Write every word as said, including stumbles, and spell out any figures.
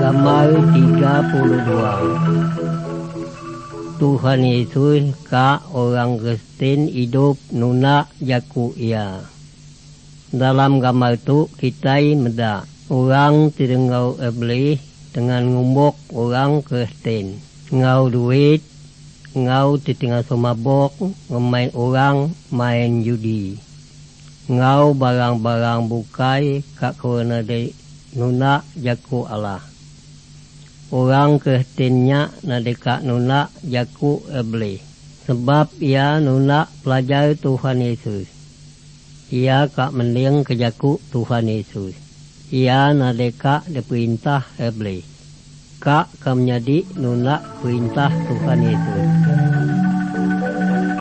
Gambar tiga puluh dua. Tuhan Yesus ka orang Kristen hidup nuna jaku ia. Dalam gambar tu kita meda orang terengau iblis dengan ngumbuk orang Kristen. Ngau duit, ngau ditinggal somabok, ngemain orang main judi. Ngau barang-barang bukai kak korona de nuna jaku Allah. Orang Kristennya na dekat nuna jaku iblis. Sebab ia nuna pelajar Tuhan Yesus. Ia kak mending ke jaku Tuhan Yesus. Ia na dekat de perintah iblis. Kak kam menjadi nuna perintah Tuhan Yesus.